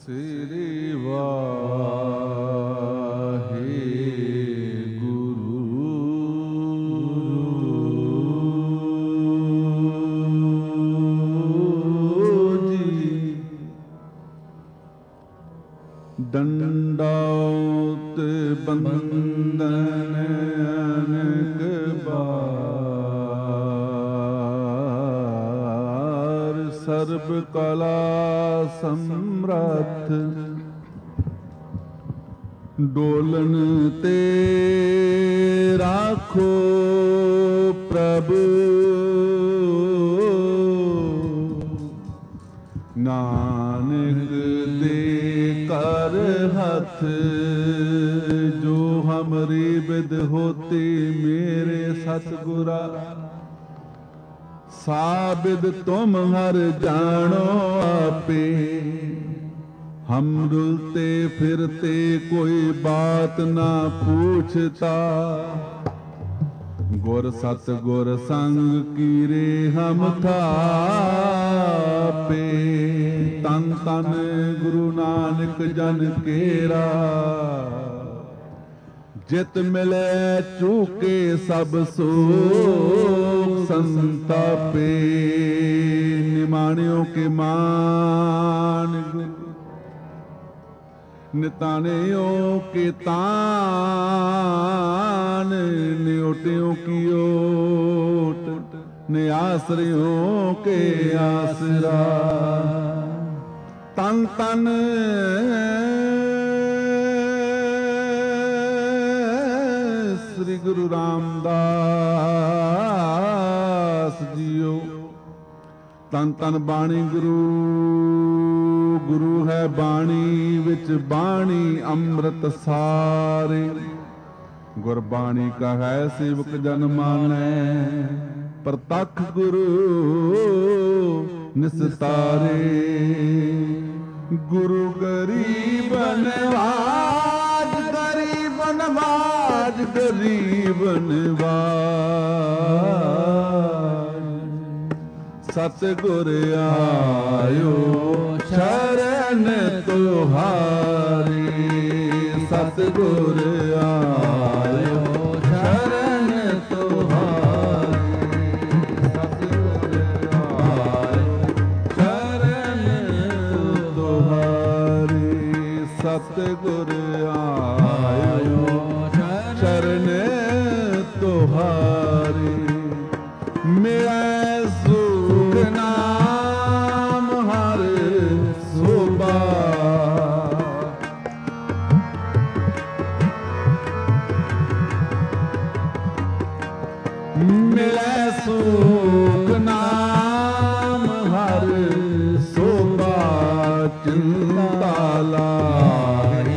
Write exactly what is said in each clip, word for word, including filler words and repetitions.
ਸ੍ਰੀ ਵਾਹਿਗੁਰੂ ਜੀ। ਦੰਡਾਉਤ ਬੰਦਨ ਅਨਕ ਬਾਰ, ਸਰਬ ਕਲਾ ਸਮਰੱਥ ਡੋਲਨ ਤੇ ਰਾਖੋ ਪ੍ਰਭੂ। ਨਾਨਕ ਦੇ ਕਰ ਹੱਥ ਜੋ ਹਮਰੀ ਬਿਦ ਹੋਤੀ ਮੇਰੇ ਸਤਿਗੁਰਾ। ਸਾਬਿਦ ਤੁਮ ਹਰ ਜਾਣੋ ਆਪੇ, ਹਮ ਰੁਲਤੇ ਫਿਰਤੇ ਕੋਈ ਬਾਤ ਨਾ ਪੂਛਤਾ। ਗੁਰ ਸਤ ਗੁਰ ਸੰਗ ਕੀਰੇ ਹਮ ਥਾਪੇ। ਤਨ ਤਨ ਗੁਰੂ ਨਾਨਕ ਜਨ ਕੇਰਾ, ਜਿਤ ਮਿਲੇ ਚੂਕੇ ਸਭ ਸੋਖ ਸੰਤਾਪੇ। ਨਿਮਾਣਿਓ ਕੇ ਮਾਨ ਨਿਤਾਨਿਓ ਕੇ ਤਾਨ, ਨਿਓਟਿਓ ਕੀ ਓਟ ਨਿਆਸਰਿਓ ਕੇ ਆਸਰਾ। ਤਨ ਤਨ ਸ੍ਰੀ ਗੁਰੂ ਰਾਮਦਾਸ ਜੀਓ। ਤਨ ਤਨ ਬਾਣੀ ਗੁਰੂ, ਗੁਰੂ ਹੈ ਬਾਣੀ ਵਿੱਚ ਬਾਣੀ ਅੰਮ੍ਰਿਤ ਸਾਰੇ। ਗੁਰਬਾਣੀ ਕਾ ਹੈ ਸੇਵਕ ਜਨ ਮਾਨੈ, ਪ੍ਰਤੱਖ ਗੁਰੂ ਨਿਸਤਾਰੇ। ਗੁਰੂ ਗਰੀਬ ਨਵਾਜ, ਗਰੀਬ ਨਵਾਜ, ਗਰੀਬ ਨਵਾਜ। ਸਤਿਗੁਰ ਆਇਓ ਸ਼ਰਨ ਤੁਹਾਰੀ। ਸਤਿਗੁਰ ਆਇਓ ਸ਼ਰਨ ਤੁਹਾਰੀ। ਸਤਿਗੁਰ ਆਇਓ ਸ਼ਰਨ ਤੁਹਾਰੀ। ਸਤਿਗੁਰ ਆਇਓ ਸ਼ਰਨ ਤੁਹਾਰੀ। ਮੇਰਾ ਸੁਖ ਨਾਮ ਹਰ ਸੋਭਾ, ਮਿਲੈ ਸੁਖ ਨਾਮ ਹਰ ਸੋਭਾ। ਚਿੰਤਾ ਲਾਹੀ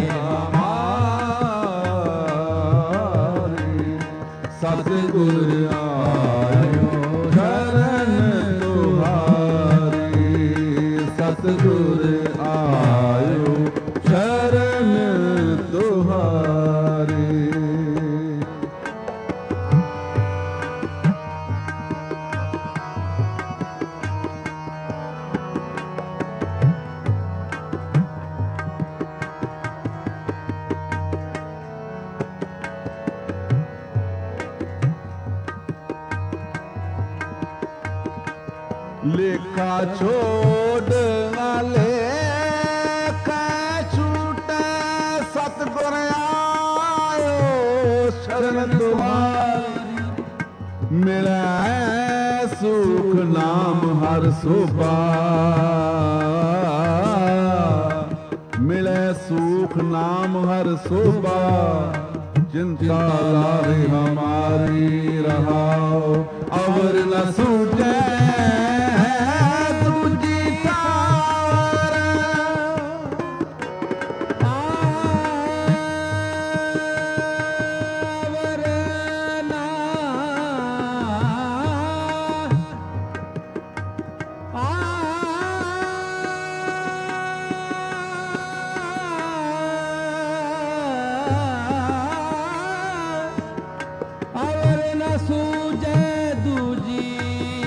ਹਮਾਰੀ। ਸਤਿਗੁਰ ਆਇਓ ਸ਼ਰਨ ਤੁਹਾਰੀ। ਸਤਿਗੁਰ ਆਇਓ ਸ਼ਰਨ ਤੁਹਾਰੀ। ਲੇਖਾ ਛੋੜ ਵਾਲੇ ਕੈ ਛੂਟੈ। ਸਤਿਗੁਰ ਆਇਓ ਸ਼ਰਨ ਤੁਹਾਰੀ। ਮਿਲੈ ਸੁਖ ਨਾਮ ਹਰ ਸੋਭਾ, ਮਿਲੈ ਸੁਖ ਨਾਮ ਹਰ ਸੋਭਾ। ਚਿੰਤਾ ਲਾਵੇ ਹਮਾਰੀ ਰਹਾਓ, ਅਵਰ ਨ ਸੂਝੈ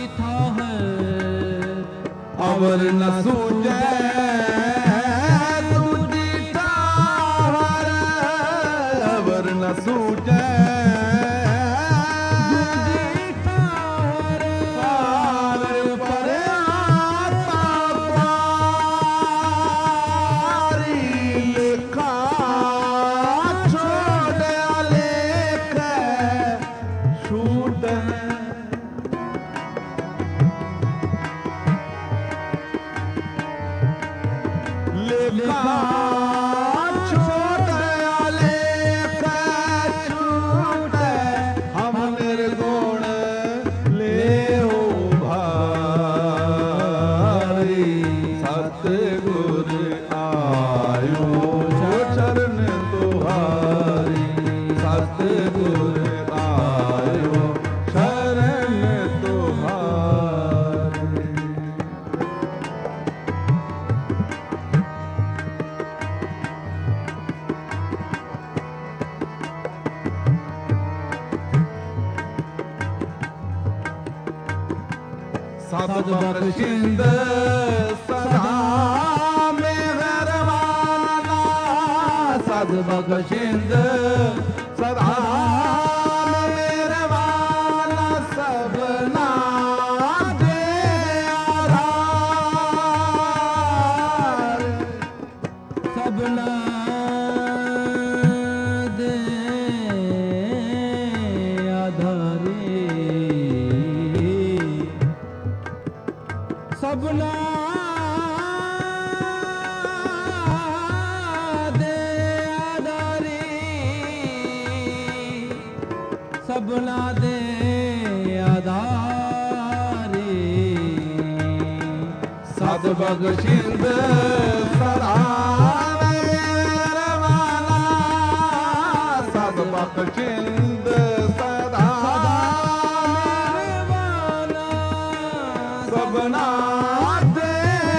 ਅਵਰ ਨ ਸੂਝੈ लेखा छोटे लेख छूटे हम निर्गुण ले हो भारी सतगुर आयो चरण तुहारी सतगुर आयो शरण तुहारी। सत बख्शिंद सदा मेहरबाना सत बख्शिंद सदा मेहरबाना सबना दे आधार सबना दे आधारी सबना दे आधारी सबना दे आधारी सत बख्शिंद सदा मेहरबाना सत बख्शिंद सदा मेहरबाना सबना दे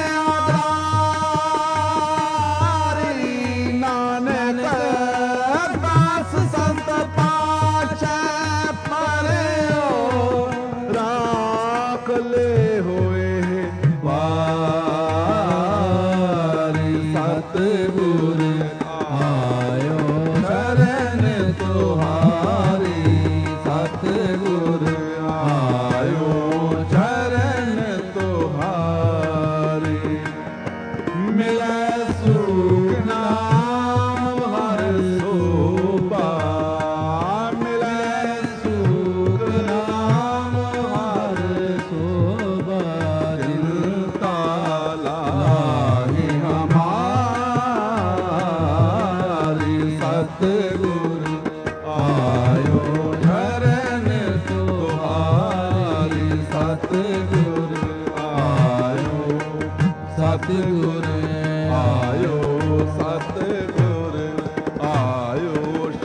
आधारी नानक दास संत पाछे परे राख ले होए बारी सतगुर आयो शरण तुहारी सतगुर आयो शरण तुहारी। मिले सुख नाम हर शोभा मिले सुख नाम हर शोभा चिंता लाही हमारी सतगुर आयो शरण तुहारी सतगुर आयो सतगुर आयो सतगुर आयो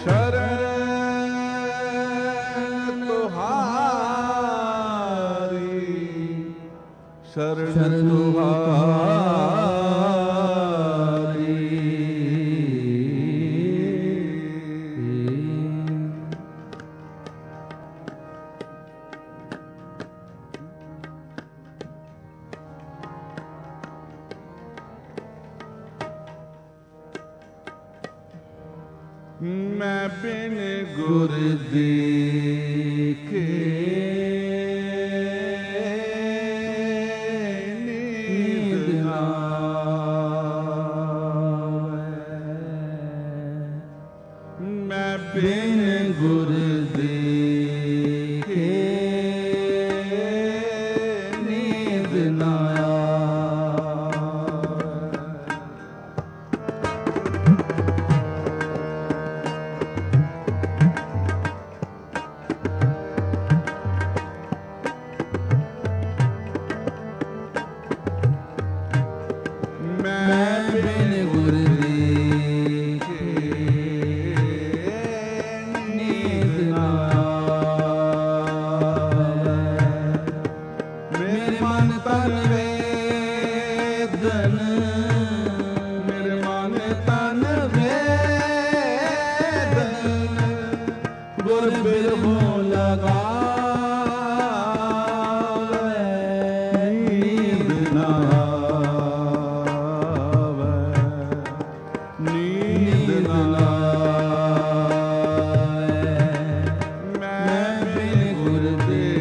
शरण तुहारी शरण तुहारी। मैं बिन गुर देखे नींद ना आवे। मैं बिन गुर देखे नींद ना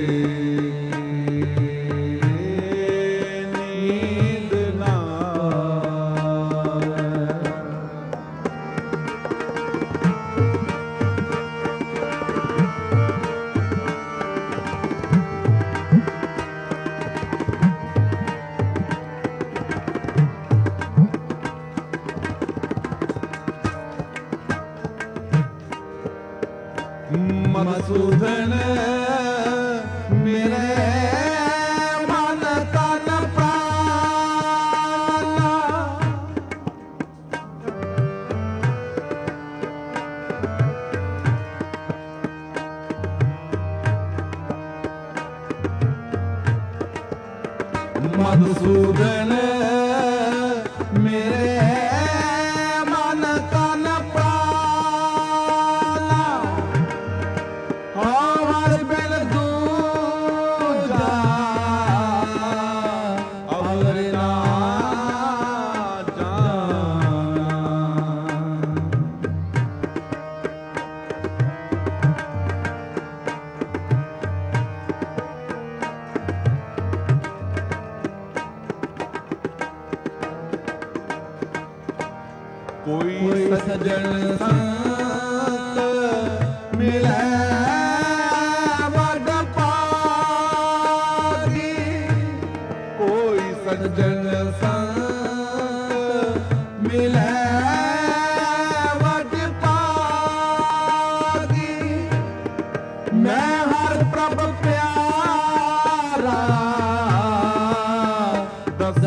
नींद ना मधुसूदन मेरे मन तन प्राण हर बिन दूजा अवर ना कोई सज्जन संत मिले वड पागी कोई सज्जन संत मिले वड पागी मैं हर प्रभ प्यारा दस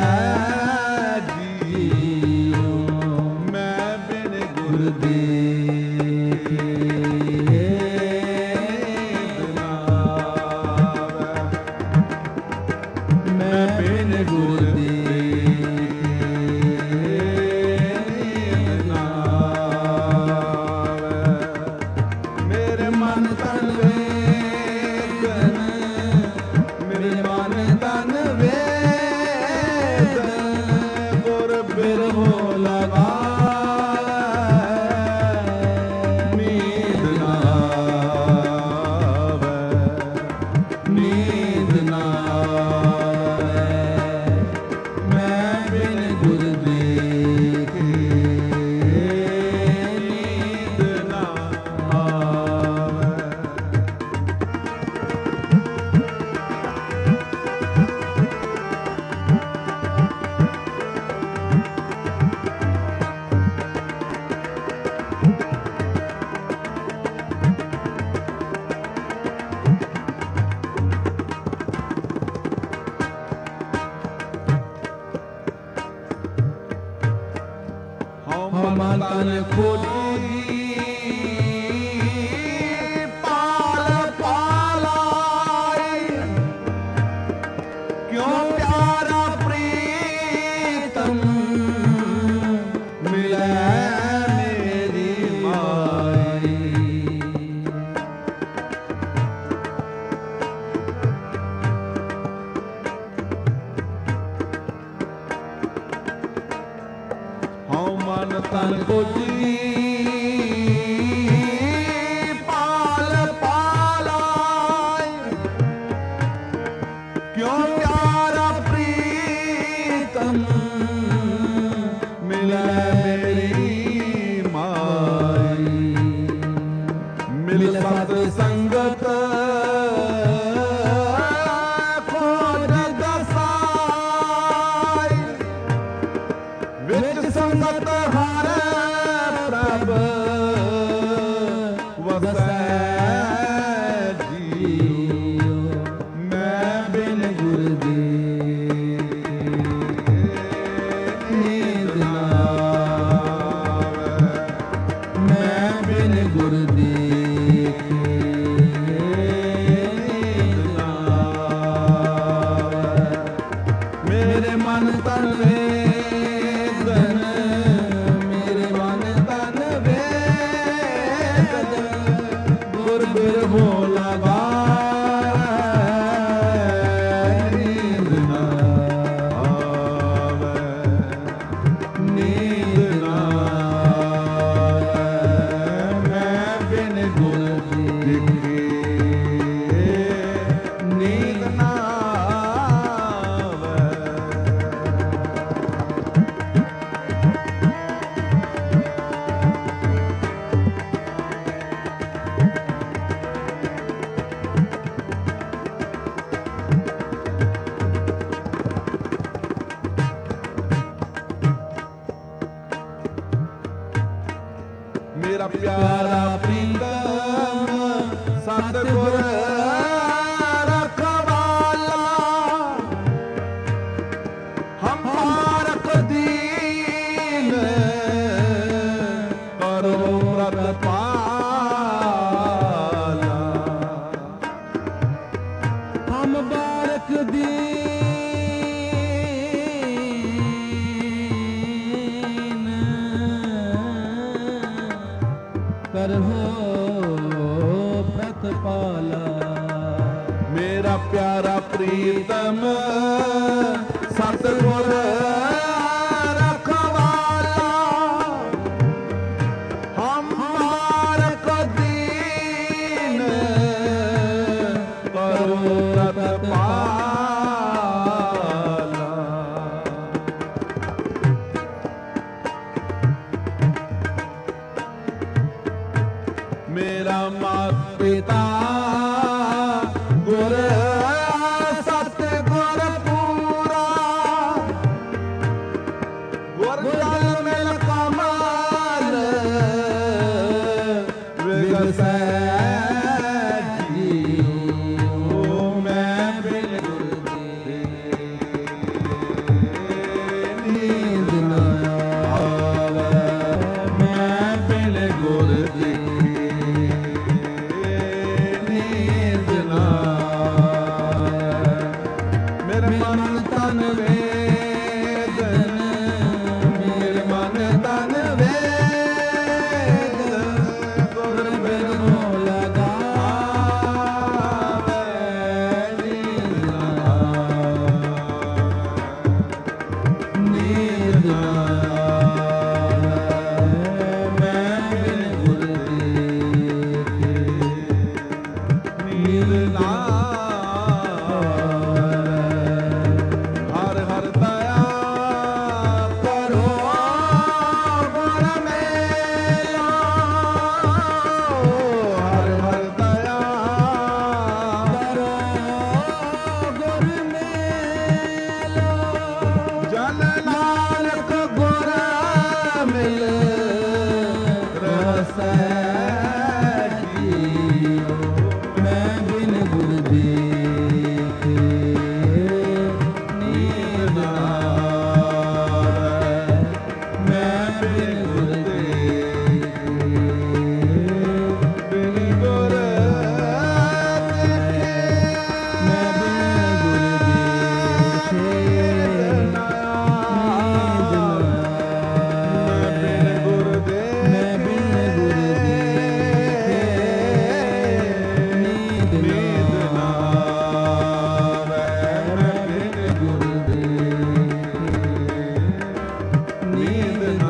तन खोली पाल पालाई क्यों प्यारा प्रीतम मिले मेरी माई मन तन को जी पाल पालाई क्यों प्यारा प्रीतम मिला मेरी माई मिल सत संगत खोज दसाई विच संगत हर प्रभ वसै जियो मैं बिन गुर दे नींद न आवे मैं बिन गुर देखे नींद न आवे मेरे मन तन मेरा प्यारा प्रीतम सतगुर रखवाला हम पारक दीन करो व्रत पाला हम बारक दीन प्यारा प्रीतम सतगुर रखवाला, हमार को दीन करो रखवाला। मेरा माता पिता गुर सतगुर पूरा, गुर जल मिल कमाल विगसै जीओ। मैं बिन गुर दे नींद न आवे, मैं बिन गुर दे नींद न आवे। मेरे मन तन वेदन, मेरे मन तन वेदन, गुर बिन मोह लगावे नींद न आवे, नींद न आवे। मैं बिन गुर देखे नींद न हर हर दया करो गुर मेला, हर हर दया करो गुर मेला। जन नानक गुर मिल रसै जीओ। मैं बिन गुर देखे नींद न आवे, मैं बिन गुर देखे बिन गुर देखे, मैं बिन गुर देखे नींद न आवे, मैं बिन गुर देखे मैं बिन गुर देखे नींद न आवे, मैं बिन गुर देखे नींद न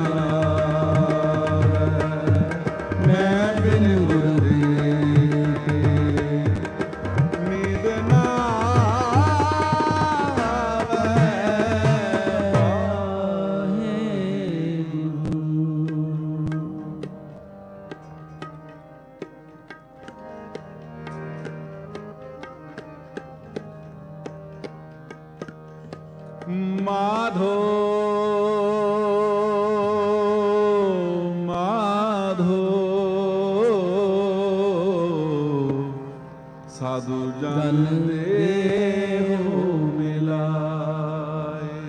आवे, मैं बिन गुर देखे नींद न माधो माधो साधु जन देहो मिलाए।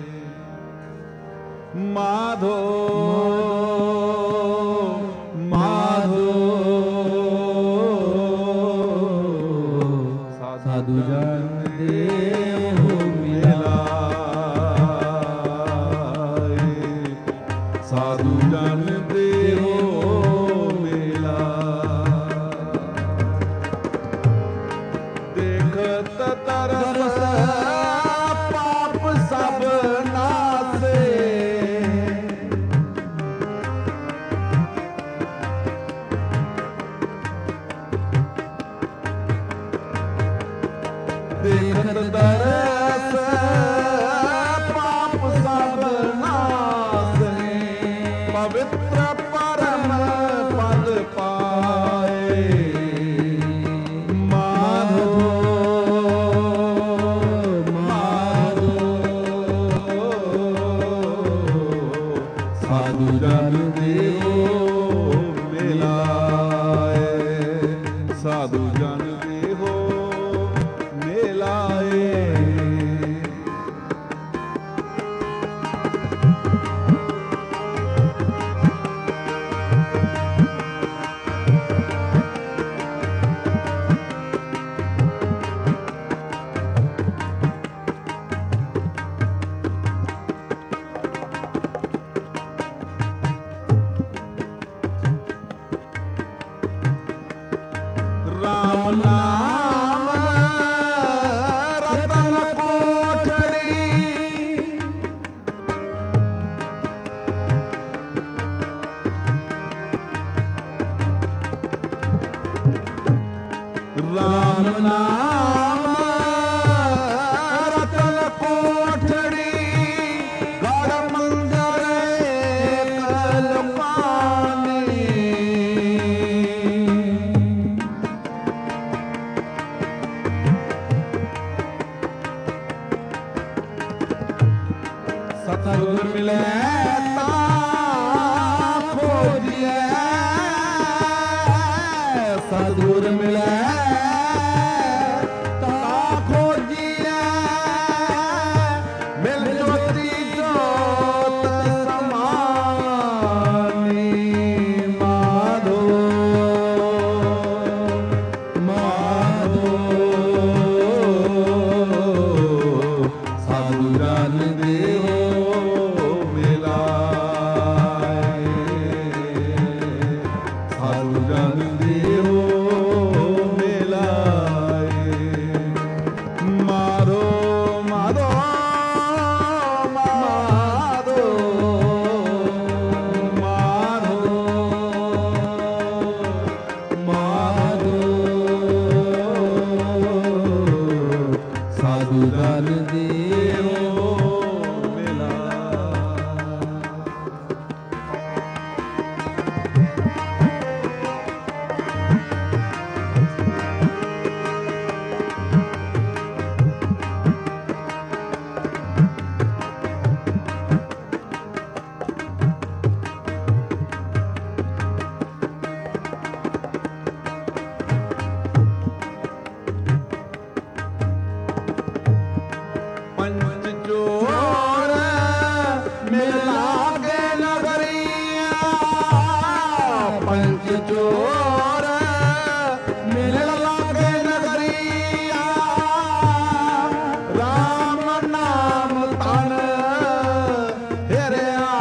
माधो माधो साधु जन देहो मिलाए, साधु जन देहो मिला। देखत तरस पाप सब नासे, देखत तरस पाप सब नासे, पवित्र परम पद पाए। माधो माधो साधु जन देहो मिलाए, साधु जन देहो मिलाए। ਨਾਮ ਰਤਨ ਕੋਠੜੀ ਗੜ ਮੰਦਰ ਕਲਪਾਨੀ ਸਤਿਗੁਰ ਮਿਲੇ ਸਤਿਗੁਰ ਮਿਲੇ ਤਾ ਖੋਜੀਐ ਮਿਲ ਜੋਤੀ ਜੋਤ ਸਮਾਨੀ ਮਾਧੋ ਮਾਧੋ ਸਾਧੂ ਜਨ ਦੇਹੋ ਮਿਲਾਏ ਸਾਧੂ ਜਨ ਦੇਹੋ ਚੋਰ ਮਿਲ ਲਾਗੇ ਨਗਰੀਆ ਰਾਮ ਨਾਮ ਤਨ ਹਿਰਿਆ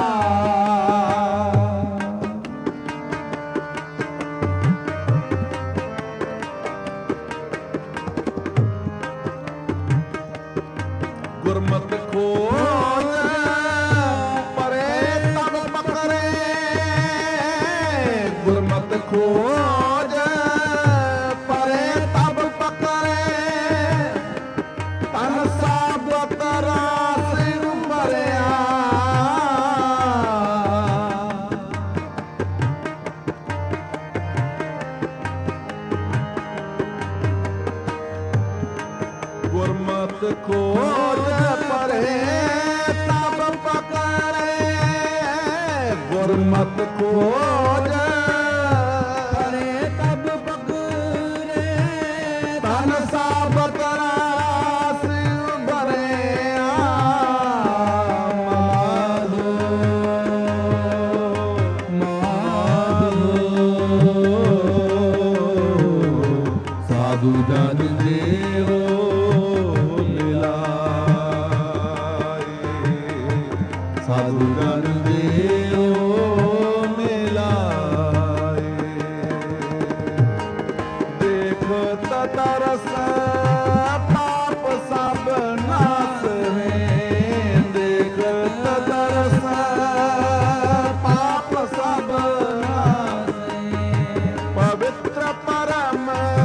ਗੁਰਮਤਿ ਖੋਜ ਪਰੇ ਤਬ ਪਕਰੇ ਗੁਰਮਤਿ ਖੋਜ ਪਰੇ ਤਬ ਪਕਰੇ ਤਨ ਸਾਬਤ ਰਾਸ ਭਰਿਆ ਗੁਰਮਤਿ ਖੋਜ ਪਰੇ ਤਬ ਪਕਰੇ ਗੁਰਮਤਿ ਖੋਜ ਸਾਧੂ ਜਨ ਦੇਹੋ ਮਿਲਾਏ ਸਾਧੂ ਜਨ ਦੇਹੋ ਮਿਲਾਏ ਦੇਖ ਤਤਰਸ ਪਾਪ ਸਭ ਨਾਸ ਹੈ ਦੇਖ ਤਤਰਸ ਪਾਪ ਸਭ ਨਾਸ ਪਵਿੱਤਰ ਪਰਮ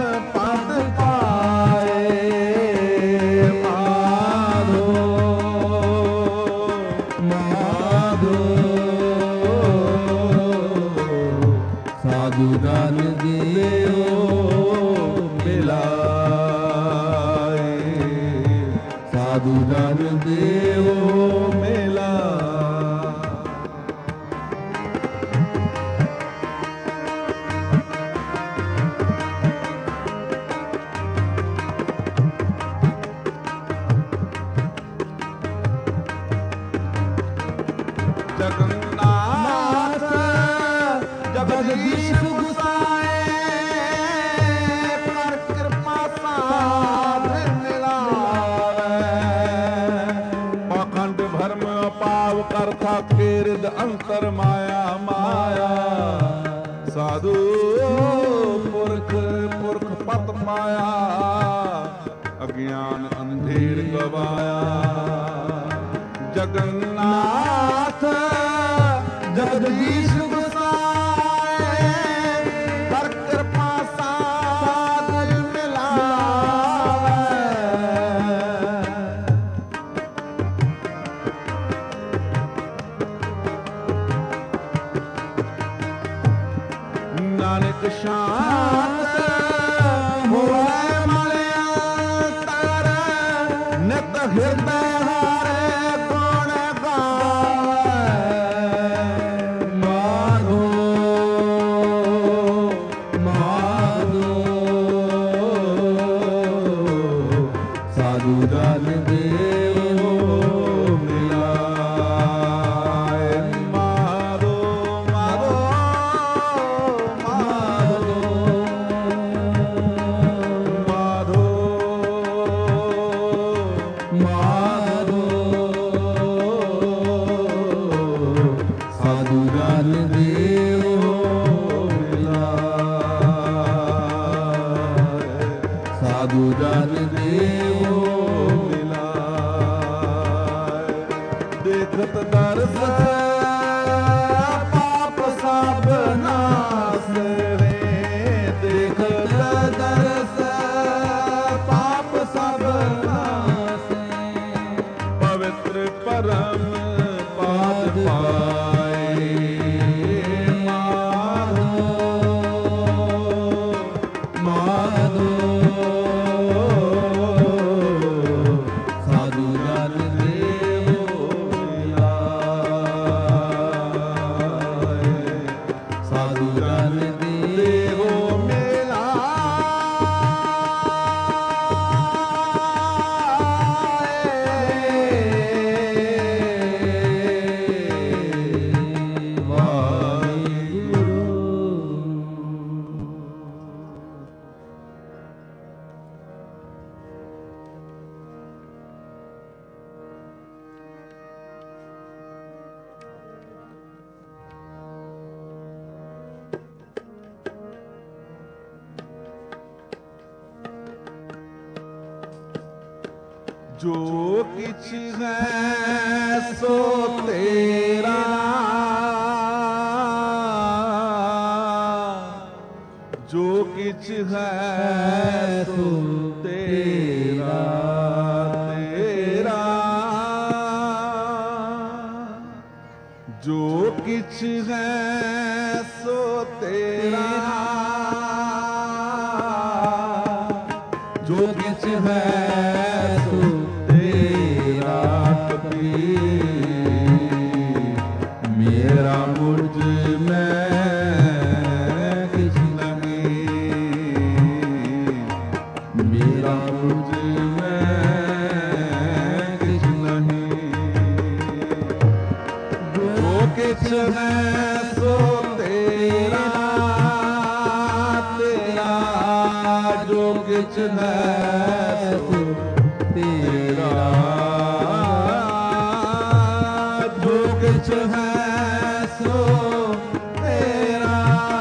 ਸਾਧੂ ਜਨ ਦੇਹੋ ਮਿਲਾਏ ਸਾਧੂ ਜਨ ਦੇਹੋ ਮਿਲਾਏ ਜਗन्नाथ ਜਗਦੀਸ਼ ਗੁਸਾਏ ਪਰ ਕਿਰਪਾ ਸਾਧ ਮਿਲਾਵੇ ਪਾਖੰਡ ਭਰਮ ਪਾਵ ਕਰਥਾ ਕੀਰਦ ਅੰਤਰ ਮਾਇਆ ਮਾਇਆ ਸਾਧੂ ਪੁਰਖ ਪੁਰਖ ਪਤ ਮਾਇਆ ਅਗਿਆਨ ਅੰਧੇਰ ਗਵਾਇਆ ਜਗन्नाथ ਜਗਦੀਸ਼ ਗੁਸਾਏ ਕਰ ਕਿਰਪਾ ਸਾਧ ਮਿਲਾਏ ਨਾਨਕ ਸ਼ਾਂਤ ਹੋਏ ਮਨ ਅੰਤਰ ਨਿਤ ਹਿਰਦੈ ਹਾਰੇ ਗੁਣ ਗਾਏ ਮਾਧੋ ਮਾਧੋ ਸਾਧੂ ਜਨ ਦੇਵੋ ਮਿਲਾਏ ਮਾਧੋ ਮਾਧੋ ਮਾਧੋ ਮਾਧੋ ਮਾਧੋ ਸਾਧੂ ਜਨ ਦੇਵੋ ਮਿਲਾਏ ਸਾਧੂ ਜਨ ਦੇਵੋ ਮਿਲਾਏ ਦੇਖਤ ਦਰਸ ਪਾਪ ਸਭ ਨਾਸ ਰੇ ਦੇਖਤ ਦਰਸ ਪਾਪ ਸਭ ਨਾਸ ਪਵਿੱਤਰ ਪਰਮ ਪਾਦ ਪਾਏ ਮਾਧੋ ਮਾਧੋ ਸਾਧੂ ਜਨ ਦੇਵੋ ਮਿਲਾਏ ਸਾਧੂ ਜਨ ਦੇਵੋ ਮਿਲਾਏ ਵਾਹਿਗੁਰੂ। ਜੋ ਕਿਛ ਹੈ ਸੋ ਤੇਰਾ ਜੋ ਕਿਛ ਹੈ ਸੋ ਤੇਰਾ ਤੇਰਾ ਜੋ ਕਿਛ ਹੈ ਸੋ ਤੇਰਾ ਜੋ ਕਿਛ ਹੈ ਸੋ ਤੇਰਾ ਕਬੀਰ ਮੇਰਾ ਮੁਝ ਮੈਂ ਕਿਛ ਨਹੀਂ ਮੇਰਾ ਮੁਝ ਮੈਂ ਕਿਛ ਨਹੀਂ ਜੋ ਕਿਛ ਹੈ ਸੋ ਤੇਰਾ ਤੇਰਾ ਜੋ ਕਿਛ ਹੈ ਸੋ ਤੇਰਾ ਜੋ ਕਿਛ ਹੈ ਸੋ ਤੇਰਾ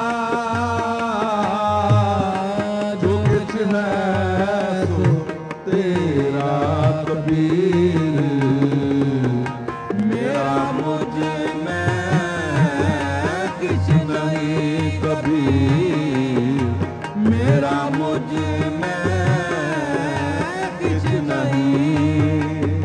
ਜੋ ਕਿਛ ਹੈ ਸੋ ਤੇਰਾ ਕਬੀਰ ਮੇਰਾ ਮੁਝ ਮੈਂ ਕਿਛ ਨਹੀਂ ਕਬੀਰ ਮੇਰਾ ਮੁਝ ਮੈਂ ਕਿਛ ਨਹੀਂ।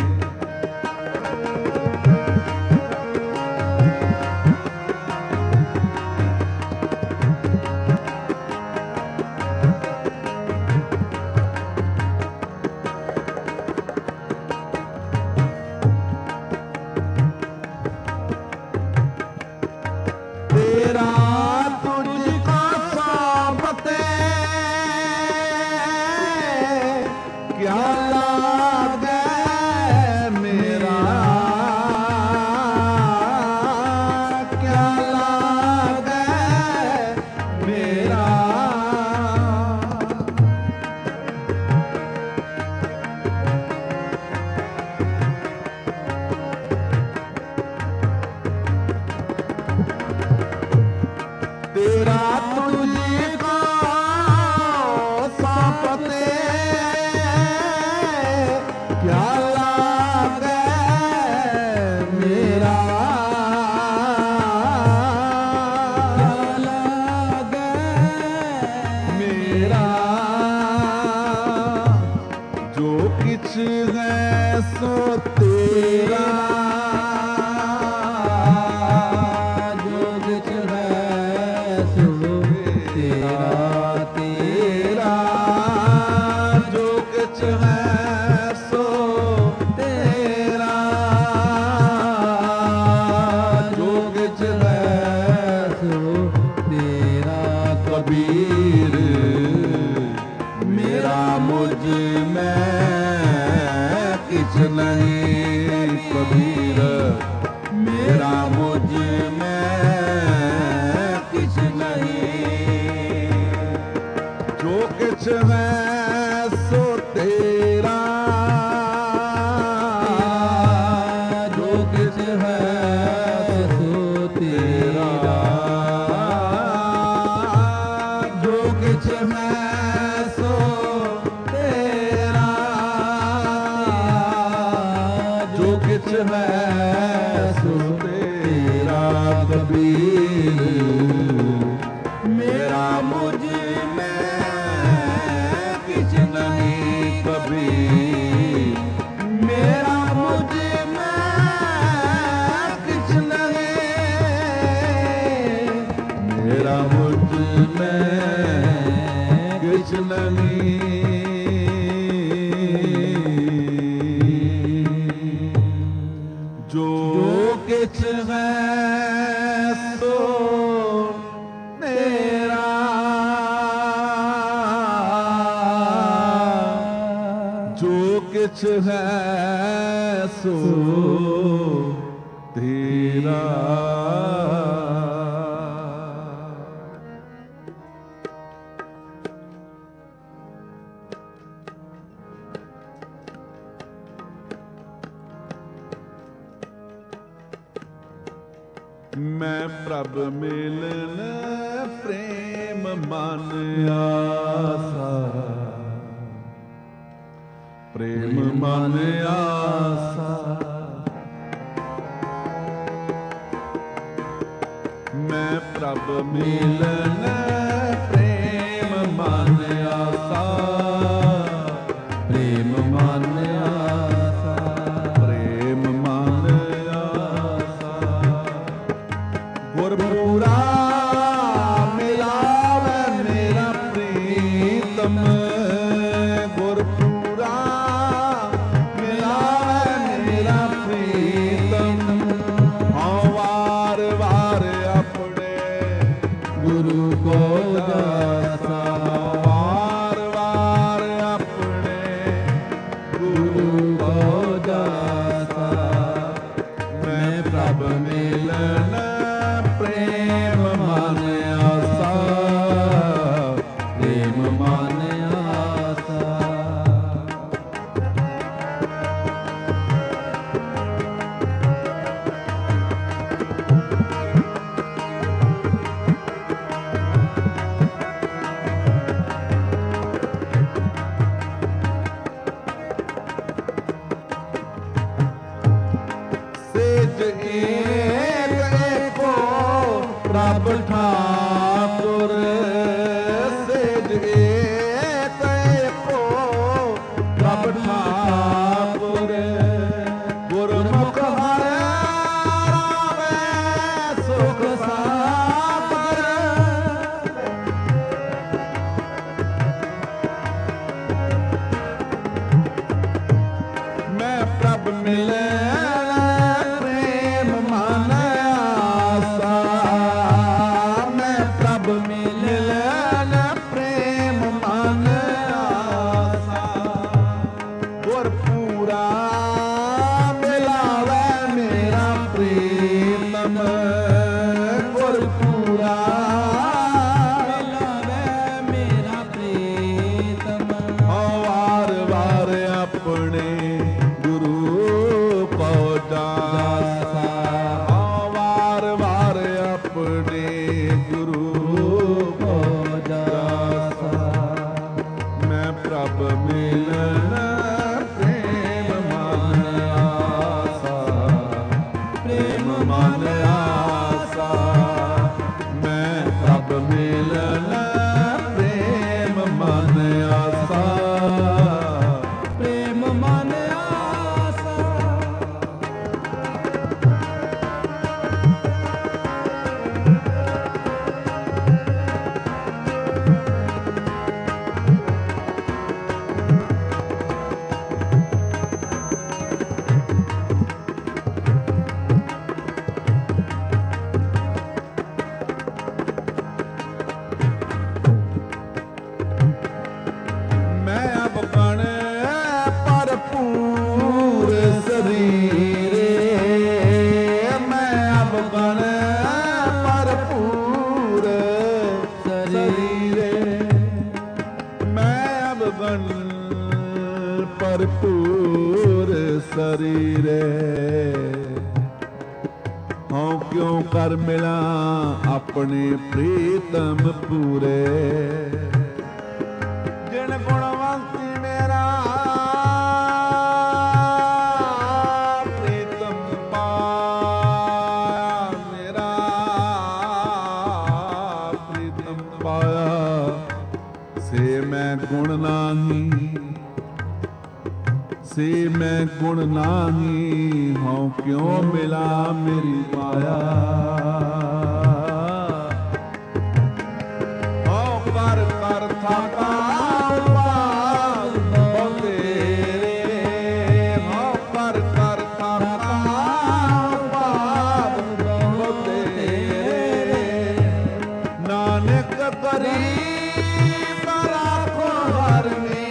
तेरा तुझको सौंपते क्या लागे मेरा क्या लागे मेरा तेरा तुझको सौंपते क्या लागे मेरा क्या लागे मेरा जो किछ है सो तेरा जो किछ है सो मेरा मुझ में किछ नहीं, जो किछ है सो तेरा, जो किछ है सो तेरा, जो किछ है सो तेरा, जो किछ है सो तेरा। कबीर मेरा मुझ में किछ नहीं, कबीर मेरा मुझ में किछ नहीं, मेरा मुझ में किछ नहीं। जो किछ है सो तेरा, जो किछ है सो तेरा। मैं प्रभ मिलन प्रेम मन आसा, प्रेम मन आसा। मैं प्रभ मिलन प्रेम मन आसा, प्रेम मन आसा, प्रेम मन आसा। गुरपुरा मिलावे मेरा प्रीतम, गुरपुरा मिलावे मेरा प्रीतम। हाँ वार वार अपने गुरु को दासा, वार वार अपने गुरु को दासा। मैं प्रभ मिलन प्रेम मन आसा, प्रेम मन आसा। सेज एक एको प्रभ ठाकुर, सेज एक एको प्रभ ठाकुर। गुरमुख हरे रावे सुख सागर, मैं प्रभ मिले प्रेम मन आसा, मैं प्रभ मिलन प्रेम मन आसा। गुरपुरा मिलावे मेरा प्रीतम, गुरपुरा मिलावे मेरा प्रीतम। वार वार अपने गुरु को दासा, वार वार अपने गुरु को दासा। मैं प्रभ मिलन प्रेम मन आसा, प्रेम मन आसा। मैं प्रभ मिलन प्रेम मन आसा, प्रेम मन आसा। ਹਉ ਕਿਉ ਕਰ ਮਿਲਾਂ ਆਪਣੇ ਪ੍ਰੀਤਮ ਪੂਰੇ। ਜਿਨ ਗੁਣਵੰਤੀ ਮੇਰਾ ਪ੍ਰੀਤਮ ਪਾਇਆ, ਮੇਰਾ ਪ੍ਰੀਤਮ ਪਾਇਆ, ਸੇ ਮੈਂ ਗੁਣ ਨਾਹੀ, ਸੇ ਮੈਂ ਗੁਣ ਨਾਹੀ, ਹਉ ਕਿਉ ਮਿਲਾ ਮੇਰੀ ਮਾਇਆ। ਹਉ ਕਰ ਕਰ ਥਾਕਾ ਪਾਵ ਬਹੁ ਤੇਰੇ, ਹਉ ਕਰ ਕਰ ਥਾਕਾ ਪਾਵ ਬਹੁ ਤੇਰੇ। ਨਾਨਕ ਗਰੀਬ ਰਾਖੋ ਹਰ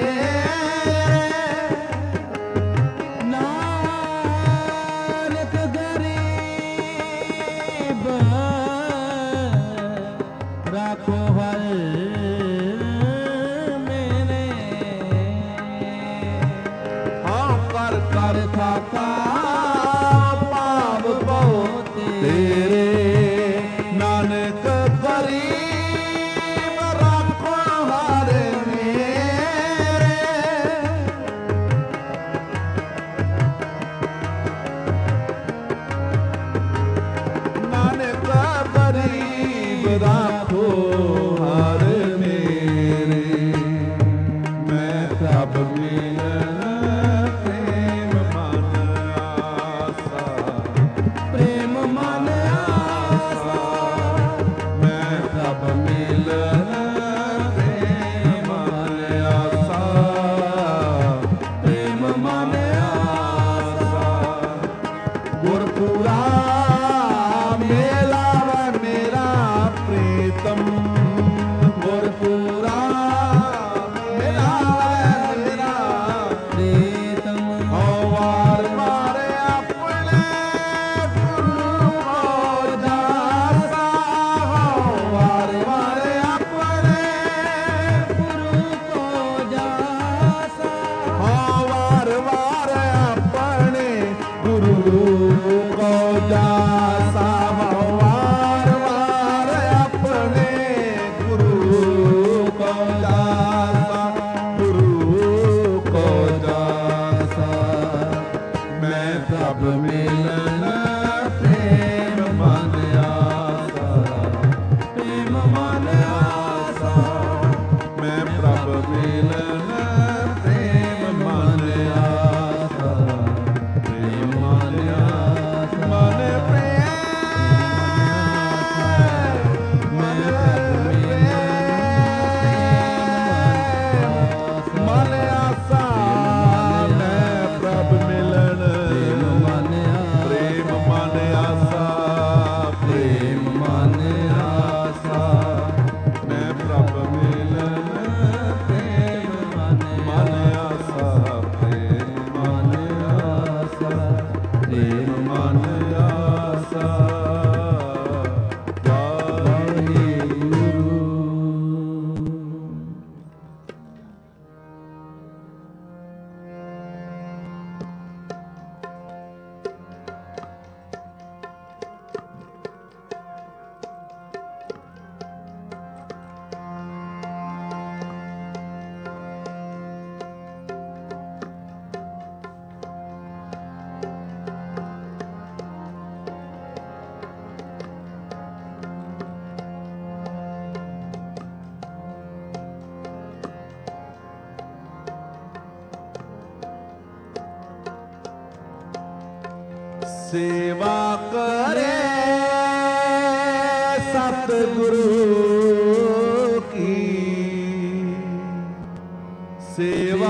ਸੇਵਾ ਕਰੇ ਸਤਿਗੁਰੂ ਕੀ, ਸੇਵਾ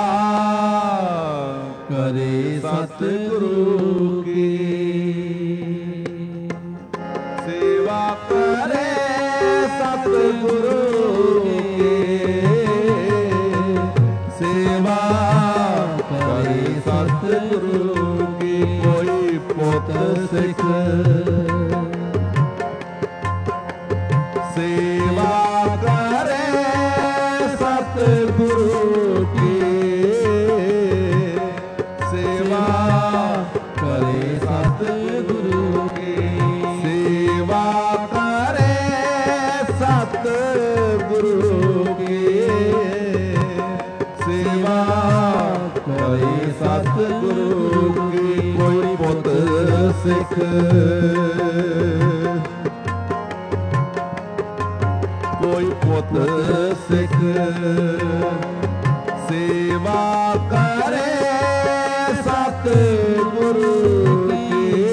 ਕਰੇ ਸਤਿਗੁਰੂ ਕੀ, ਸੇਵਾ ਕਰੇ ਸਤਿਗੁਰੂ ਕੀ, ਸੇਵਾ ਕਰੇ ਸਤਿਗੁਰੂ ਕੀ। ਕੋਈ ਪੁੱਤ ਸਿੱਖ ਸੇਵਾ ਕਰੇ ਸਤਿਗੁਰੂ ਕੀ, ਸੇਵਾ ਕਰੇ ਸਤਿਗੁਰੂ ਕੀ। ਸਿੱਖ ਕੋਈ ਪੁੱਤ ਸਿੱਖ ਸੇਵਾ ਕਰੇ ਸਤਿਗੁਰੂ ਕੀ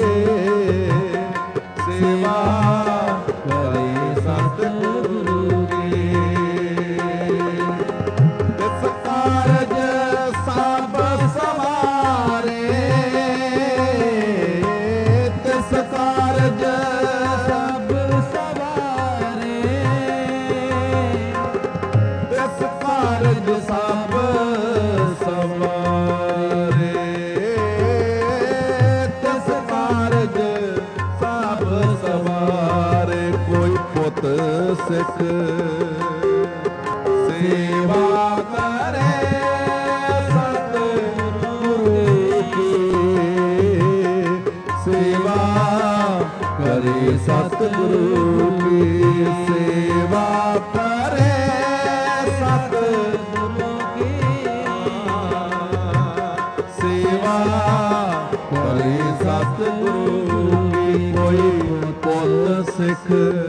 ਸੇਵਾ ਕਰੇ ਸਤਿਗੁਰੂ ਕੀ ਤਿਸ ਕਾਰਜ ਸਭ ਸਵਾਰੇ ਤਿਸ ਕਾਰਜ ਸਭ ਸਵਾਰੇ ਤਿਸ ਕਾਰਜ ਸਭ ਸਵਾਰੇ ਤਿਸ ਕਾਰਜ ਸਭ ਸਵਾਰੇ ਕੋਈ ਪੁੱਤ ਸਿੱਖ ਸੇਵਾ ਕਰੇ ਸਤਿਗੁਰੂ ਕੀ ਸੇਵਾ ਕਰੇ ਸਤਿਗੁਰੂ ਕੀ ਸੇਵਾ ਕਰੇ ਸਤਿਗੁਰੂ ਕੀ ਸੇਵਾ ਕਰੇ ਸਤਿਗੁਰੂ ਕੀ ਕੋਈ ਪੁੱਤ ਸਿੱਖ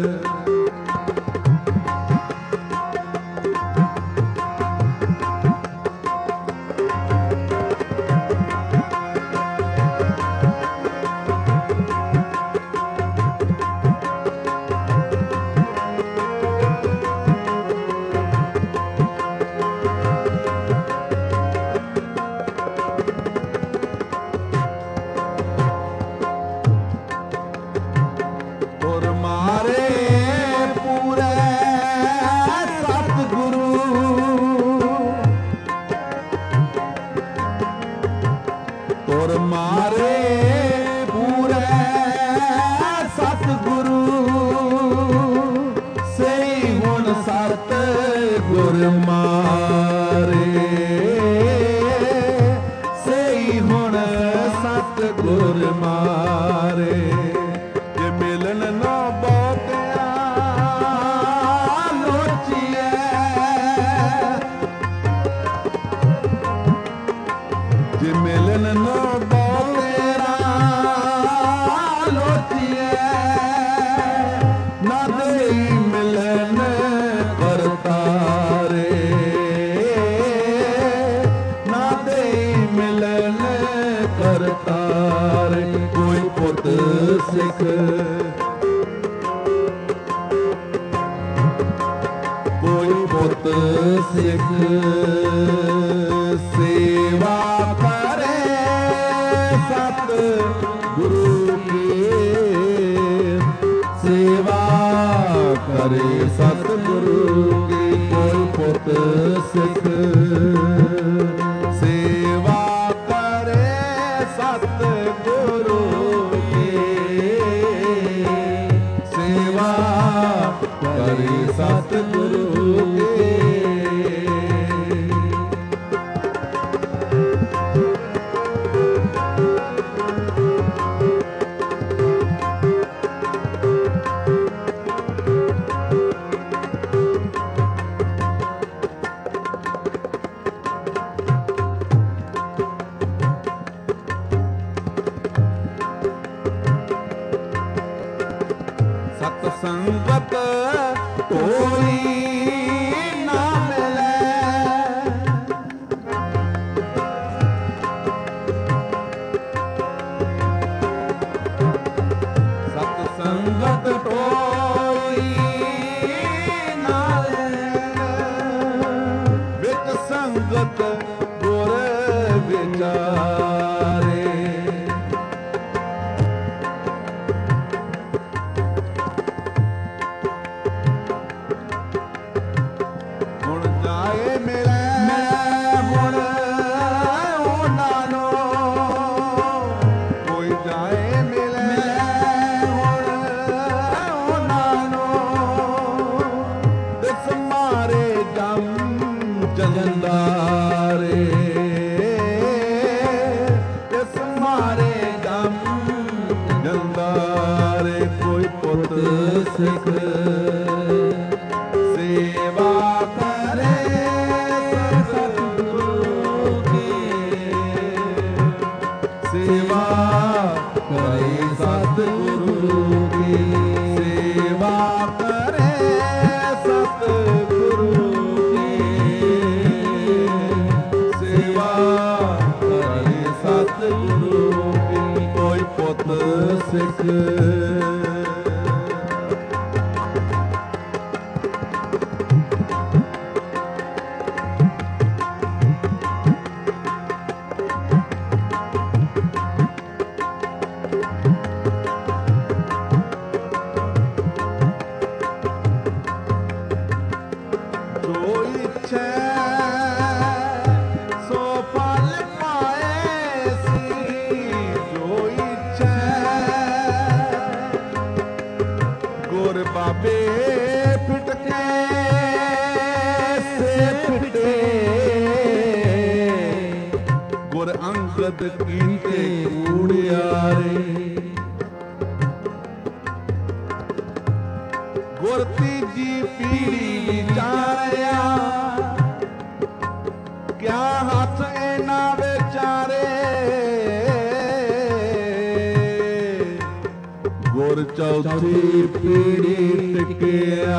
ਤੁਰ ਮਾਰੇ ਪੂਰੇ ਸਤਿਗੁਰੂ ਸਹੀ ਹੁਣ ਸਤਿਗੁਰ ਮਾਰੇ ਸਹੀ ਹੁਣ ਸਤਿਗੁਰ ਮਾਰੇ ਜੇ ਮਿਲਣ ਨਾ ਬਹੁਤਿਆ ਲੋਚੀਏ ਜੇ ਮਿਲਣ ਨਾ ਸਿੱਖ ਕੋਈ ਪੁੱਤ ਸਿੱਖ ਸੇਵਾ ਕਰੇ ਸਤਿਗੁਰੂ ਕੀ ਸੇਵਾ ਕਰੇ ਸਤਿਗੁਰੂ ਕੀ ਕੋਈ ਪੁੱਤ ਸਿੱਖ ਸੇਵਾ ਕਰੇ ਸਤਿਗੁਰੂ ਸੇਵਾ ਕਰੇ ਸਤਿਗੁਰੂ ਕੀ ਸਤ ਸੰਗਤ ਕੋਈ ਨਾ ਮਿਲੇ ਸਤ ਸੰਗਤ ਕੋਈ ਨਾ ਮਿਲੇ ਵਿੱਚ ਸੰਗਤ ਗੁਰ ਵਿਚਾਰੇ ਜੰਦਾਰੇ ਇਸ ਮਾਰੇ ਦਮ ਜੰਦਾਰੇ ਕੋਈ ਪੁੱਤ ਸਿੱਖ ਸੇਵਾ ਕਰੇ ਸਤਿਗੁਰੂ ਕੀ ਸੇਵਾ ਕਰੇ ਕੀਤੇ ਕੂੜਿਆਰੇ ਗੁਰ ਤੀਜੀ ਪੀੜੀ ਵਿਚਾਰਿਆ ਕਿਆ ਹੱਥ ਇਹਨਾਂ ਵਿਚਾਰੇ ਗੁਰ ਚੌਥੀ ਪੀੜੀ ਟਿਕਿਆ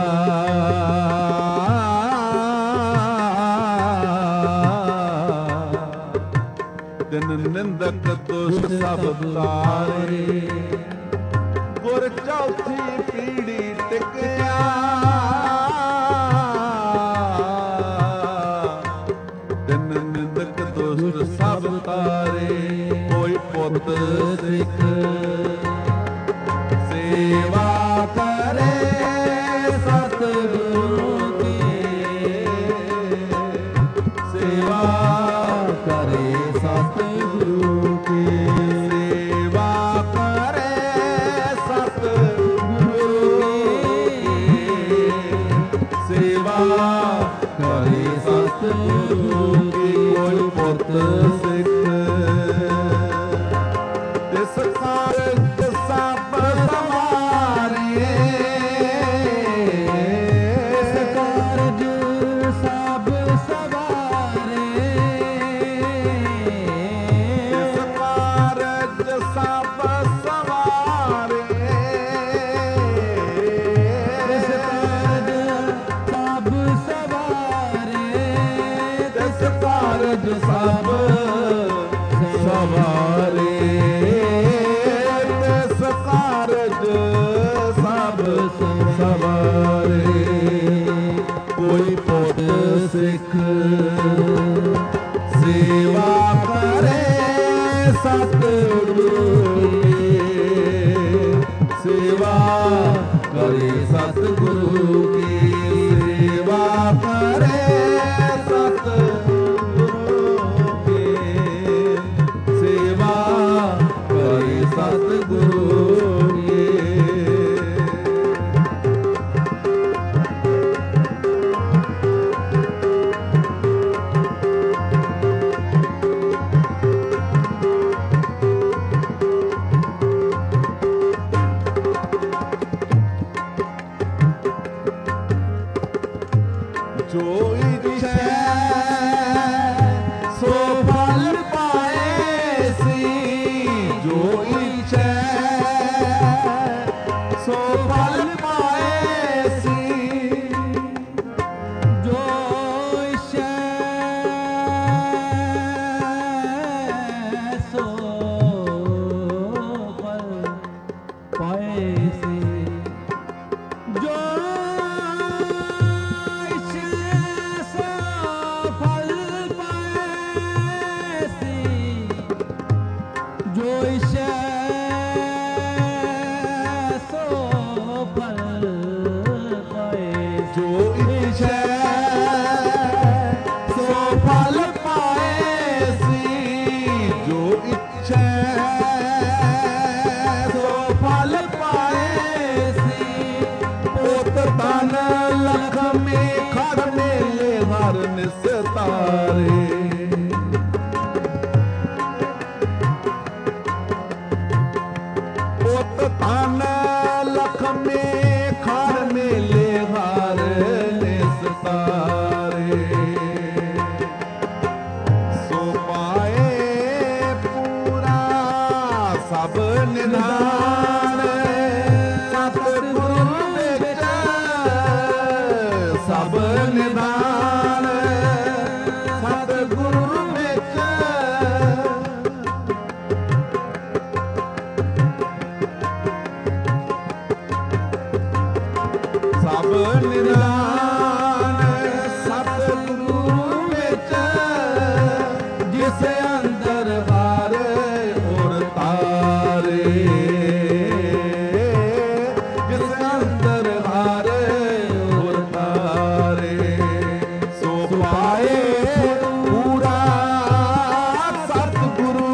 ਨਿੰਦਕ ਦੁਸ਼ਟ ਸਭ ਤਾਰੇ ਗੁਰ ਚੌਥੀ ਪੀੜੀ ਟਿਕਿਆ ਤਿੰਨ ਨਿੰਦਕ ਦੁਸ਼ਟ ਸਭ ਤਾਰੇ ਕੋਈ ਪੁੱਤ ਸਿੱਖ ਸੇਵਾ ਕਰੇ ਸਤਿਗੁਰੂ ਕੀ ਸੇਵਾ ਕਰੇ ਸਤਿਗੁਰੂ ਕੀ ਸੇਵਾ ਕਰੇ ਸਤਿਗੁਰੂ ਕੀ ਸੇਵਾ ਕਰੇ ਸਤਿਗੁਰੂ ਕੀ ਕੋਈ ਪੁੱਤ ਸਿੱਖ ਤਿਸ ਕਾਰਜ ਸਭ ਸਵਾਰੇ ਤਿਸ ਕਾਰਜ ਸਭ ਸਵਾਰੇ ਤਿਸ ਕਾਰਜ ਸਭ ਸਵਾਰੇ ਤਿਸ ਕਾਰਜ ਸਭ ਸਵਾਰੇ ਤਿਸ ਕਾਰਜ ਸਭ ਸਵਾਰੇ ਤਿਸ ਕਾਰਜ ਸਭ ਸਵਾਰੇ ਕੋਈ ਪੁੱਤ ਸਿੱਖ ਸੇਵਾ ਕਰੇ ਸਤਿਗੁਰੂ ਕੀ ਸੇਵਾ ਕਰੇ ਸਤਿਗੁਰੂ ਕੀ ਸੇਵਾ ਕਰੇ ਸਤਿਗੁਰੂ ਕੀ ਸੇਵਾ ਕਰੇ ਸਤਿਗੁਰੂ ਕੀ ਜੋ ਇੱਛੈ ਸੋ ਫਲ ਪਾਏ ਸੀ ਜੋ ਇੱਛੈ ਸੋ ਫਲ ਪਾਏ ਸੀ ਜੋ ਇੱਛੈ ਸੋ ਫਲ ਪਾਏ ਸੀ ਜੋ ਜੋ ਇੱਛੈ ਸੋ ਫਲ ਪਾਏ ਜੋ ਇੱਛੈ ਸੋ ਫਲ ਪਾਏ ਸੀ ਜੋ ਇੱਛੈ ਸੋ ਫਲ ਪਾਏ ਸੀ ਪੁੱਤ ਤਨ ਲਖਮੀ ਖੜ ਮੇਲੇ ਹਰ ਨਿਸਤਾਰੇ ਤਨ ਲਖਮੀ ਖੜ ਮੇਲੇ ਹਰ ਨਿਸਤਾਰੇ ਸੋ ਪਾਏ ਪੂਰਾ ਸਭ ਨਿਧਾਨ ਸਤਿਗੁਰੂ ਵਿੱਚ ਸਭ ਨਿਧਾਨ ਸਤਿਗੁਰੂ ਵਿੱਚ ਸਭ ਨਿਦਾਨ ਸਤਿਗੁਰੂ ਵਿੱਚ ਜਿਸ ਅੰਦਰ ਹਾਰੇ ਔਰ ਤਾਰੇ ਜਿਸ ਅੰਦਰ ਹਾਰੇ ਔਰ ਤਾਰੇ ਸੋ ਪਾਏ ਪੂਰਾ ਸਤਿਗੁਰੂ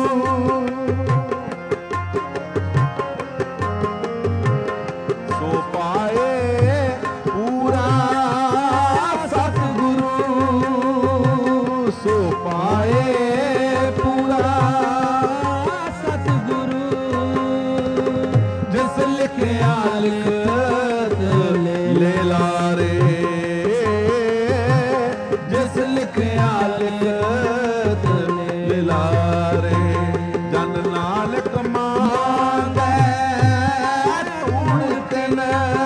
ਸੋ ਪਾਏ ਪੂਰਾ ਸਤਿਗੁਰੂ ਸੋ ਪਾਏ ਪੂਰਾ ਸਤਿਗੁਰੂ ਜਿਸ ਲਿਖਿਆ ਲਿਖਤ ਲੈ ਲਾਰੇ ਜਿਸ ਲਿਖਿਆ ਲਿਖਤ ਲੈ ਲਾਰੇ ਜਨ ਨਾਨਕ ਮੰਗੈ ਧੂੜ ਤਿਨ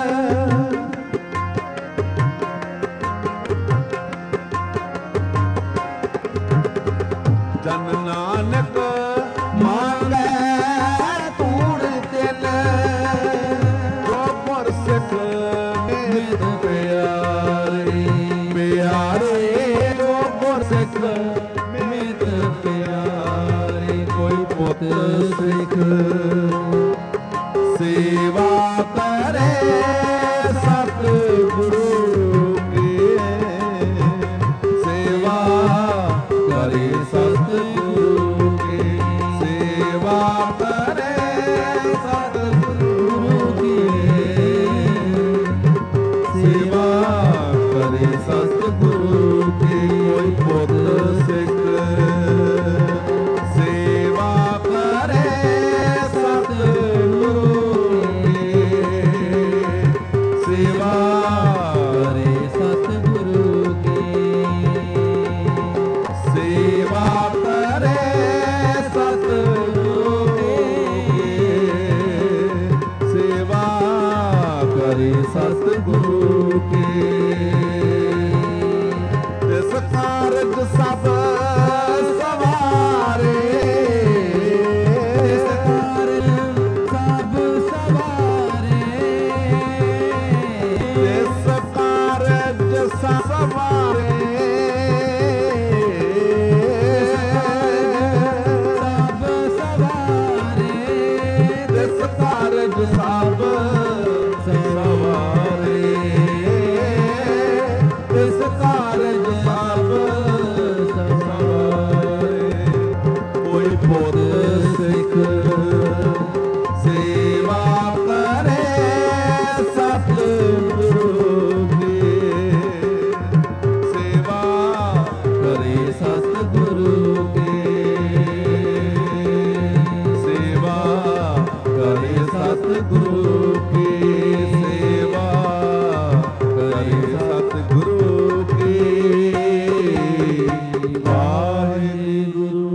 ਜਨ ਨਾਨਕ ਮੰਗੈ ਧੂੜ ਤਿਨ ਜੋ ਪਰ ਸਿੱਖ ਮਿਤ ਪਿਆਰੇ ਪਿਆਰੇ ਜੋ ਪਰ ਸਿੱਖ ਮਿਤ ਪਿਆਰੇ ਕੋਈ ਪੁੱਤ ਸਿੱਖ ਸੇਵਾ ਕਰੇ ਸਤਿਗੁਰੂ ਕੀ ਸੇਵਾ ਕਰੇ ਸਤਿਗੁਰੂ ਕੀ ਸੇਵਾ ਕਰੇ ਸਤਿਗੁਰੂ ਕੀ ਸੇਵਾ ਕਰੇ ਸਤਿਗੁਰੂ ਕੀ ਕੋਈ ਪੁੱਤ ਸਿੱਖ ਸੇਵਾ ਕਰੇ ਸਤਿਗੁਰੂ ਕੀ ਸੇਵਾ ਕਰੇ ਸਤਿਗੁਰੂ ਕੀ ਸੇਵਾ ਕਰੇ ਸਤਿਗੁਰੂ ਕੀ ਸੇਵਾ ਕਰੇ ਸਤਿਗੁਰੂ ਕੀ ਇਸ ਕਾਰਜ ਸਭ ਸਵਾਰੇ ਇਸ ਕਾਰਜ ਸਭ ਸਵਾਰੇ ਇਸ ਕਾਰਜ ਸਭ ਸਵਾਰੇ ਸਭ ਸਵਾਰੇ ਇਸ ਕਾਰਜ ਸਭ ਸਵਾਰੇ ਇਸ ਕਾਰਜ ਸਭ ਸਵਾਰੇ ਕੋਈ ਪੁੱਤ ਸਿੱਖ ਸੇਵਾ ਕਰੇ ਸਤਿਗੁਰੂ ਕੀ ਸੇਵਾ ਕਰੇ ਸਤਿਗੁਰੂ ਕੀ ਸੇਵਾ ਕਰੇ ਸਤਿਗੁਰੂ ਕੀ ਸੇਵਾ ਕਰੇ ਸਤਿਗੁਰੂ ਕੀ ਵਾਹਿਗੁਰੂ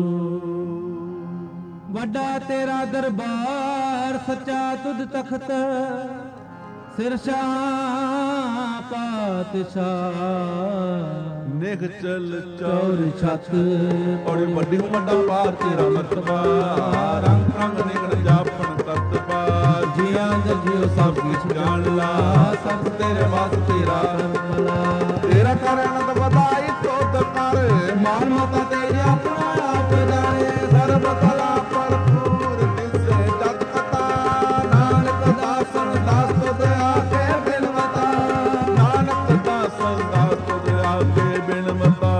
ਵੱਡਾ ਤੇਰਾ ਦਰਬਾਰ ਸੱਚਾ ਤੁਧ ਤਖਤ ਸਿਰ ਸ਼ਾਹ ਪਾਤਸ਼ਾਹ ਨਿਖ ਚਲ ਚੌਰ ਚੌਰ ਛੱਤ ਔਰ ਵੱਡੀ ਵੱਡਾ ਪਾਰ ਤੇਰਾ ਮਰਤਬਾ ਰੰਗ ਰੰਗ ਨਿਕਲ ਜਾਪਣ ਕਰਤਬਾ ਜੀਆਂ ਜੀਓ ਸਭ ਕੁਛ ਜਾਣ ਲਾ ਸਭ ਤੇਰੇ ਵਾਸ ਤੇਰਾ ਮਲਾ ਤੇਰਾ ਕਰ ਅਨੰਦ ਵਧਾਈ ਤੋਤ ਕਰ ਮਾਨ ਮਤਾ ਤੇਰੇ ਆਪਣਾ ਆਪ ਜਾਣੇ ਸਰਬ ਕਲਾ ਭਰਪੂਰ ਤਿਸੇ ਜਗ ਕਤਾ ਨਾਨਕ ਦਾਸਨ ਦਾਸ ਤੁਧ ਆਕੇ ਬਿਨਵਤਾ ਨਾਨਕ ਦਾਸਨ ਦਾਸ ਤੁਧ ਆਕੇ ਬਿਨਵਤਾ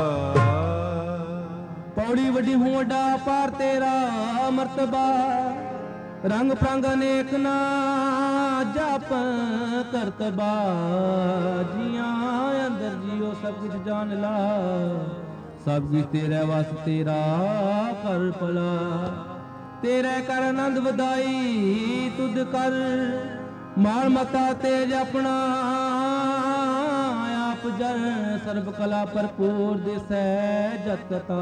ਪੌੜੀ ਵੱਡੀ ਹੂੰ ਵੱਡਾ ਪਾਰ ਤੇਰਾ ਮਰਤਬਾ ਰੰਗ ਪ੍ਰੰਗ ਅਨੇਕ ਨਾ ਜਪ ਕਰਤਬਾ ਜੀਆਂ ਅੰਦਰ ਜੀਓ ਸਭ ਕੁਛ ਜਾਣ ਲਾ ਸਭ ਕੁਛ ਤੇਰੇ ਵਸ ਤੇਰਾ ਕਰ ਭਲਾ ਤੇਰੇ ਕਰ ਆਨੰਦ ਵਧਾਈ ਤੁਧ ਕਰ ਮਾਲ ਮਤਾ ਤੇਜ ਆਪਣਾ ਆਪ ਜਨ ਸਰਬ ਕਲਾ ਭਰਪੂਰ ਦਿਸੈ ਜਤ ਕਤਾ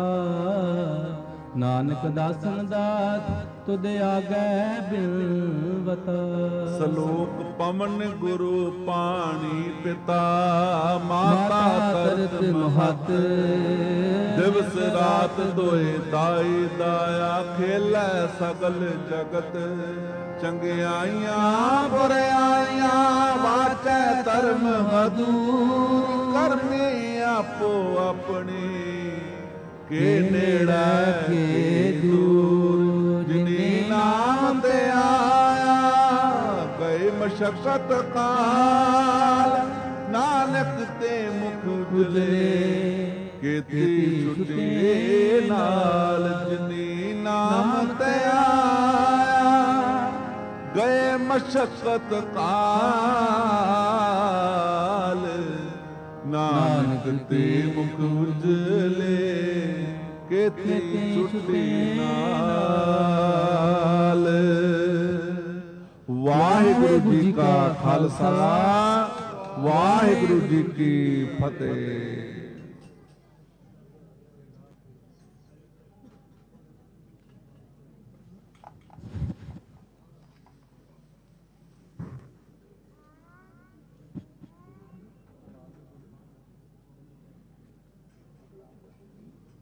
ਨਾਨਕ ਦਾਸਨ ਦਾਤ ਤੁਧ ਆਗੈ ਬਿਨਵਤ ਸਲੋਕ ਪਵਨ ਗੁਰੂ ਪਾਣੀ ਪਿਤਾ ਮਾਤਾ ਤਰਤ ਮਹਤ ਦਿਵਸ ਰਾਤ ਦੋਏ ਦਾਈ ਦਾਇਆ ਖੇਲੇ ਸਗਲ ਜਗਤ ਚੰਗਿਆਈਆਂ ਬੁਰਿਆਈਆਂ ਵਾਚੈ ਧਰਮ ਹਦੂਰ ਕਰਨੇ ਆਪੋ ਆਪਣੀ ਕੇ ਨੇੜਾ ਕੇ ਦੂਰ ਜਿਨੀ ਨਾਮ ਤੇ ਆਇਆ ਗਏ ਮਸ਼ਕਤ ਕਾਲ ਨਾਨਕ ਤੇ ਮੁਖ ਉਜਲੇ ਕੀਤੀ ਛੁੱਟੀ ਨਾਲ ਜਿਨੀ ਨਾਮ ਤੇ ਆਇਆ ਗਏ ਮਸ਼ਕਤ ਕਾਲ ਨਾਨਕ ਤੇ ਮੁਖ ਉਜਲੇ ਕੀਤੀ ਛੁੱਟੀ ਨਾਲ। ਵਾਹਿਗੁਰੂ ਜੀ ਕਾ ਖਾਲਸਾ ਵਾਹਿਗੁਰੂ ਜੀ ਕੀ ਫਤਿਹ।